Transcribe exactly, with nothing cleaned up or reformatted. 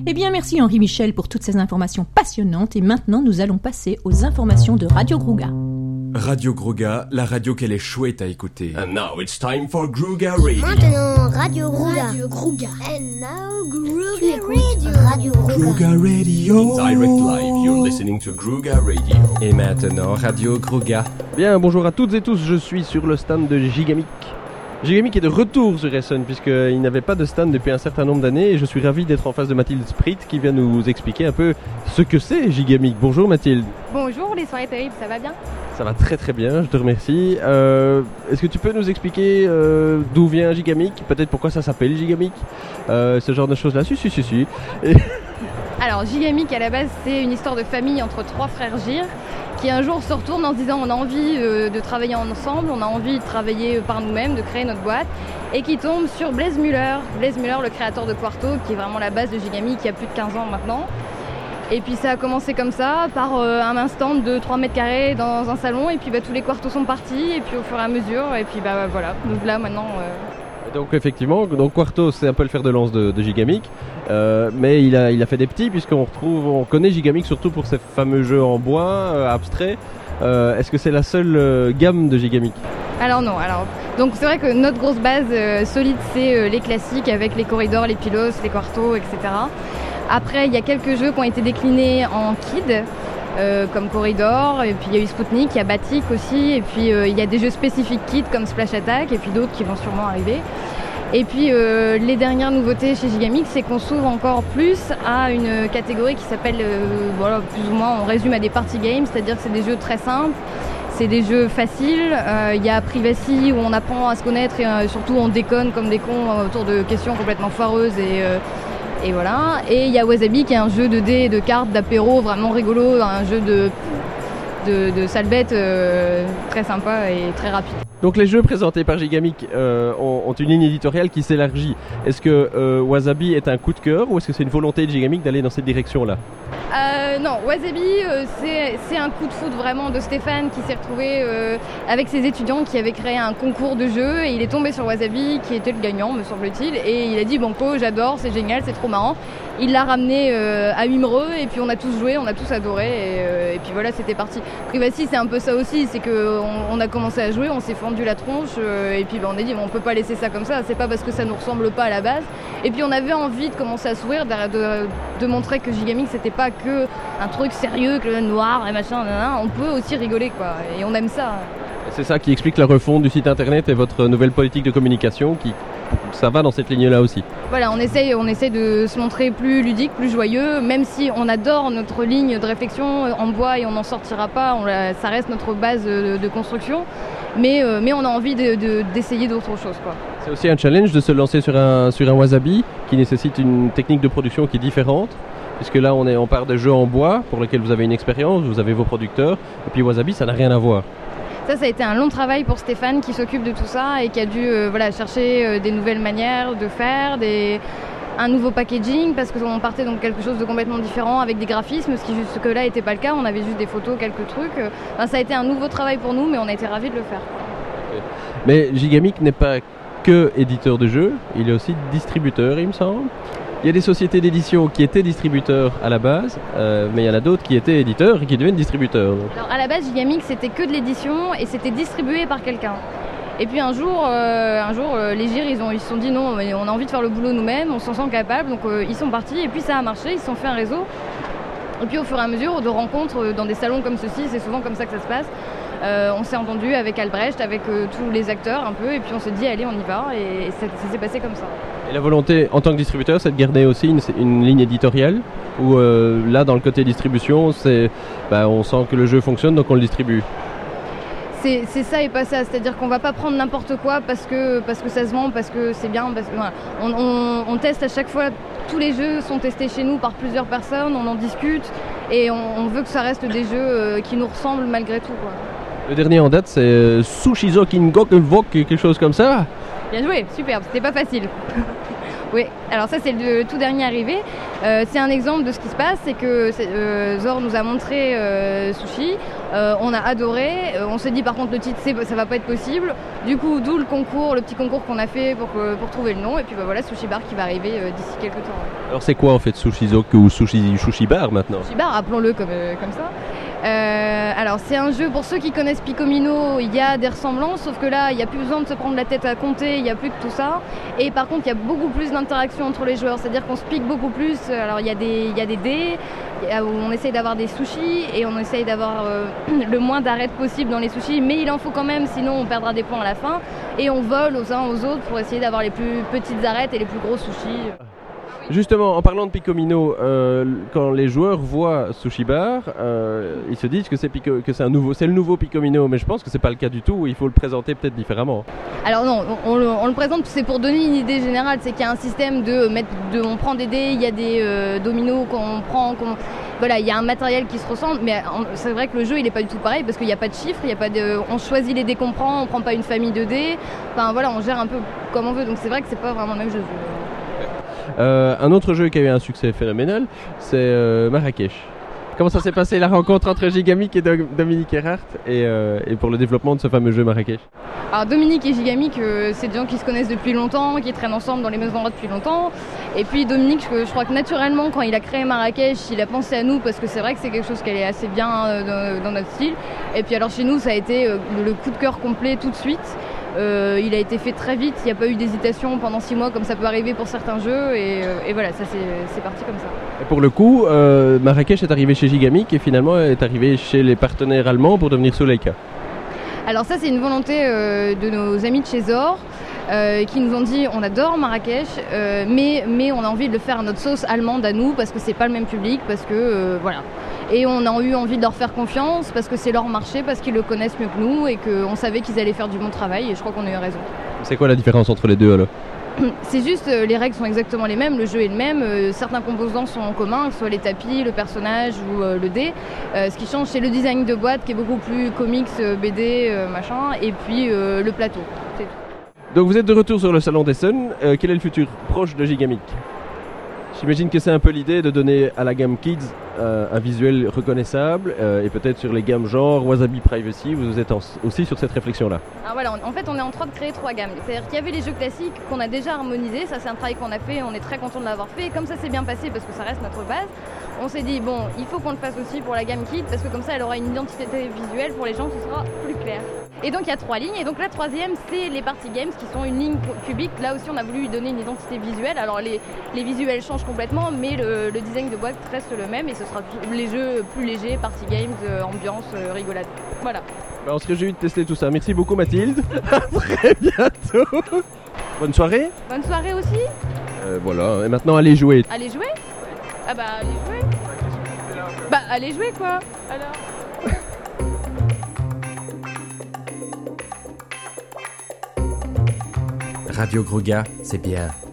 Eh bien, merci Henri Michel pour toutes ces informations passionnantes. Et maintenant, nous allons passer aux informations de Radio Gruga. Radio Gruga, la radio qu'elle est chouette à écouter. And now it's time for Gruga Radio. Maintenant, Radio Gruga. Radio Gruga. And now Gruga Radio. Radio Gruga. Gruga Radio. Direct live, you're listening to Gruga Radio. Et maintenant, Radio Gruga. Bien, bonjour à toutes et tous, je suis sur le stand de Gigamic. Gigamic est de retour sur Essen puisqu'il n'avait pas de stand depuis un certain nombre d'années et je suis ravi d'être en face de Mathilde Sprit qui vient nous expliquer un peu ce que c'est Gigamic. Bonjour Mathilde. Bonjour, les soirées terribles, ça va bien ? Ça va très très bien, je te remercie. Euh, est-ce que tu peux nous expliquer euh, d'où vient Gigamic ? Peut-être pourquoi ça s'appelle Gigamic ? euh, Ce genre de choses-là, si si si si. Et... Alors Gigamic à la base c'est une histoire de famille entre trois frères Gir qui un jour se retournent en se disant on a envie euh, de travailler ensemble, on a envie de travailler par nous-mêmes, de créer notre boîte et qui tombent sur Blaise Müller, Blaise Müller le créateur de Quarto qui est vraiment la base de Gigamic qui a plus de quinze ans maintenant. Et puis ça a commencé comme ça, par euh, un stand de trois mètres carrés dans un salon et puis bah, tous les quartos sont partis et puis au fur et à mesure et puis bah voilà, donc là maintenant... Euh... Donc effectivement, donc Quarto c'est un peu le fer de lance de, de Gigamic, euh, mais il a, il a fait des petits puisqu'on retrouve, on connaît Gigamic surtout pour ses fameux jeux en bois euh, abstraits. Euh, est-ce que c'est la seule euh, gamme de Gigamic ? Alors non, alors donc c'est vrai que notre grosse base euh, solide c'est euh, les classiques avec les corridors, les pilos, les quartos, et cetera. Après il y a quelques jeux qui ont été déclinés en kid. Euh, comme Corridor, et puis il y a eu Spoutnik, il y a Batik aussi, et puis euh, il y a des jeux spécifiques kits comme Splash Attack, et puis d'autres qui vont sûrement arriver. Et puis euh, les dernières nouveautés chez Gigamic, c'est qu'on s'ouvre encore plus à une catégorie qui s'appelle, euh, voilà, plus ou moins, on résume à des party games, c'est-à-dire que c'est des jeux très simples, c'est des jeux faciles. Il euh, y a Privacy où on apprend à se connaître et euh, surtout on déconne comme des cons euh, autour de questions complètement foireuses et euh, Et voilà, et il y a Wasabi qui est un jeu de dés, de cartes, d'apéro vraiment rigolo, un jeu de, de, de sale bête euh, très sympa et très rapide. Donc les jeux présentés par Gigamic euh, ont, ont une ligne éditoriale qui s'élargit. Est-ce que euh, Wasabi est un coup de cœur ou est-ce que c'est une volonté de Gigamic d'aller dans cette direction-là ? Euh, non, Wasabi, euh, c'est, c'est un coup de foudre vraiment de Stéphane qui s'est retrouvé euh, avec ses étudiants qui avaient créé un concours de jeux et il est tombé sur Wasabi qui était le gagnant, me semble-t-il, et il a dit Banco, j'adore, c'est génial, c'est trop marrant. Il l'a ramené euh, à Wimereux et puis on a tous joué, on a tous adoré et, euh, et puis voilà, c'était parti. Privacy, c'est un peu ça aussi, c'est qu'on on a commencé à jouer, on s'est fendu la tronche euh, et puis bah, on a dit bon, on peut pas laisser ça comme ça, c'est pas parce que ça nous ressemble pas à la base. Et puis on avait envie de commencer à s'ouvrir, de, de, de montrer que Gigamic c'était pas que un truc sérieux, que le noir et machin, nanana. On peut aussi rigoler quoi, et on aime ça. C'est ça qui explique la refonte du site internet et votre nouvelle politique de communication qui, ça va dans cette ligne-là aussi. Voilà, on essaye, on essaye de se montrer plus ludique, plus joyeux, même si on adore notre ligne de réflexion en bois et on n'en sortira pas, on la, ça reste notre base de, de construction, mais, euh, mais on a envie de, de, d'essayer d'autres choses, quoi. C'est aussi un challenge de se lancer sur un, sur un Wasabi qui nécessite une technique de production qui est différente. Puisque là on, est, on part de jeux en bois pour lesquels vous avez une expérience, vous avez vos producteurs, et puis Wasabi ça n'a rien à voir. Ça, ça a été un long travail pour Stéphane qui s'occupe de tout ça et qui a dû euh, voilà, chercher euh, des nouvelles manières de faire, des... un nouveau packaging parce qu'on partait donc quelque chose de complètement différent avec des graphismes, ce qui jusque-là n'était pas le cas, on avait juste des photos, quelques trucs. Enfin, ça a été un nouveau travail pour nous mais on a été ravis de le faire. Mais Gigamic n'est pas que éditeur de jeux, il est aussi distributeur il me semble. Il y a des sociétés d'édition qui étaient distributeurs à la base, euh, mais il y en a d'autres qui étaient éditeurs et qui deviennent distributeurs. Alors à la base, Gigamic, c'était que de l'édition et c'était distribué par quelqu'un. Et puis un jour, euh, un jour euh, les Gir, ils ont, ils se sont dit non, mais on a envie de faire le boulot nous-mêmes, on s'en sent capable, donc euh, ils sont partis et puis ça a marché, ils se sont fait un réseau. Et puis au fur et à mesure de rencontres dans des salons comme ceci, c'est souvent comme ça que ça se passe. Euh, on s'est entendu avec Albrecht, avec euh, tous les acteurs un peu, et puis on s'est dit allez on y va, et ça, ça s'est passé comme ça. Et la volonté en tant que distributeur, c'est de garder aussi une, une ligne éditoriale, où euh, là dans le côté distribution, c'est, bah, on sent que le jeu fonctionne donc on le distribue. C'est, c'est ça et pas ça, c'est-à-dire qu'on va pas prendre n'importe quoi parce que, parce que ça se vend, parce que c'est bien, parce que, voilà. on, on, on teste à chaque fois, tous les jeux sont testés chez nous par plusieurs personnes, on en discute, et on, on veut que ça reste des jeux euh, qui nous ressemblent malgré tout, quoi. Le dernier en date, c'est euh, Sushizo Kingok Vok, quelque chose comme ça. Bien joué, superbe, c'était pas facile. Oui, alors ça c'est le tout dernier arrivé. Euh, c'est un exemple de ce qui se passe, c'est que euh, Zor nous a montré euh, Sushi, euh, on a adoré, euh, on s'est dit par contre le titre c'est, ça va pas être possible, du coup d'où le concours, le petit concours qu'on a fait pour, pour trouver le nom, et puis bah, voilà Sushi Bar qui va arriver euh, d'ici quelques temps. Alors c'est quoi en fait Sushizok ou Sushi, Sushi Bar maintenant? Sushi Bar, appelons-le comme, euh, comme ça. Euh, alors c'est un jeu, pour ceux qui connaissent Picomino, il y a des ressemblances, sauf que là il n'y a plus besoin de se prendre la tête à compter, il n'y a plus que tout ça, et par contre il y a beaucoup plus d'interaction entre les joueurs, c'est-à-dire qu'on se pique beaucoup plus. Alors il y a des, il y a des dés, où on essaye d'avoir des sushis et on essaye d'avoir euh, le moins d'arêtes possible dans les sushis, mais il en faut quand même, sinon on perdra des points à la fin, et on vole aux uns aux autres pour essayer d'avoir les plus petites arêtes et les plus gros sushis. Justement, en parlant de Picomino, euh, quand les joueurs voient Sushi Bar, euh, ils se disent que c'est, Pico, que c'est un nouveau, c'est le nouveau Picomino, mais je pense que c'est pas le cas du tout. Il faut le présenter peut-être différemment. Alors non, on, on, le, on le présente, c'est pour donner une idée générale, c'est qu'il y a un système de mettre, de, on prend des dés, il y a des euh, dominos qu'on prend, qu'on, voilà, il y a un matériel qui se ressemble, mais on, c'est vrai que le jeu il est pas du tout pareil parce qu'il n'y a pas de chiffres, il y a pas de, on choisit les dés qu'on prend, on prend pas une famille de dés, enfin voilà, on gère un peu comme on veut, donc c'est vrai que c'est pas vraiment le même jeu. Euh, un autre jeu qui a eu un succès phénoménal, c'est euh, Marrakech. Comment ça s'est passé la rencontre entre Gigamic et Do- Dominique Erhardt et, euh, et pour le développement de ce fameux jeu Marrakech? Alors Dominique et Gigamic, euh, c'est des gens qui se connaissent depuis longtemps, qui traînent ensemble dans les mêmes endroits depuis longtemps. Et puis Dominique, je, je crois que naturellement, quand il a créé Marrakech, il a pensé à nous parce que c'est vrai que c'est quelque chose qui est assez bien euh, dans, dans notre style. Et puis alors chez nous, ça a été euh, le, le coup de cœur complet tout de suite. Euh, il a été fait très vite, il n'y a pas eu d'hésitation pendant six mois comme ça peut arriver pour certains jeux et, euh, et voilà, ça c'est, c'est parti comme ça. Et pour le coup, euh, Marrakech est arrivé chez Gigamic et finalement est arrivé chez les partenaires allemands pour devenir Suleika. Alors ça c'est une volonté euh, de nos amis de chez Zor euh, qui nous ont dit on adore Marrakech euh, mais, mais on a envie de le faire à notre sauce allemande à nous parce que c'est pas le même public, parce que euh, voilà. Et on a eu envie de leur faire confiance parce que c'est leur marché, parce qu'ils le connaissent mieux que nous et qu'on savait qu'ils allaient faire du bon travail et je crois qu'on a eu raison. C'est quoi la différence entre les deux alors? C'est juste, euh, les règles sont exactement les mêmes, le jeu est le même, euh, certains composants sont en commun, que ce soit les tapis, le personnage ou euh, le dé. Euh, ce qui change c'est le design de boîte qui est beaucoup plus comics, euh, B D, euh, machin, et puis euh, le plateau. C'est tout. Donc vous êtes de retour sur le salon d'Essen, euh, quel est le futur proche de Gigamic? J'imagine que c'est un peu l'idée de donner à la gamme Kids euh, un visuel reconnaissable euh, et peut-être sur les gammes genre Wasabi Privacy, vous êtes en, aussi sur cette réflexion-là. Alors voilà, en fait on est en train de créer trois gammes. C'est-à-dire qu'il y avait les jeux classiques qu'on a déjà harmonisés, ça c'est un travail qu'on a fait, on est très content de l'avoir fait. Et comme ça s'est bien passé parce que ça reste notre base, on s'est dit bon, il faut qu'on le fasse aussi pour la gamme Kids parce que comme ça elle aura une identité visuelle pour les gens, ce sera plus clair. Et donc il y a trois lignes, et donc la troisième c'est les party games qui sont une ligne cubique. Là aussi on a voulu lui donner une identité visuelle, alors les, les visuels changent complètement mais le, le design de boîte reste le même et ce sera les jeux plus légers, party games, euh, ambiance, euh, rigolade. Voilà. Bah on se réjouit de tester tout ça. Merci beaucoup Mathilde, à très bientôt. Bonne soirée. Bonne soirée aussi. Euh, voilà, et maintenant allez jouer. Allez jouer. Ah bah allez jouer. Bah allez jouer quoi alors. Radio Gruga, c'est bien.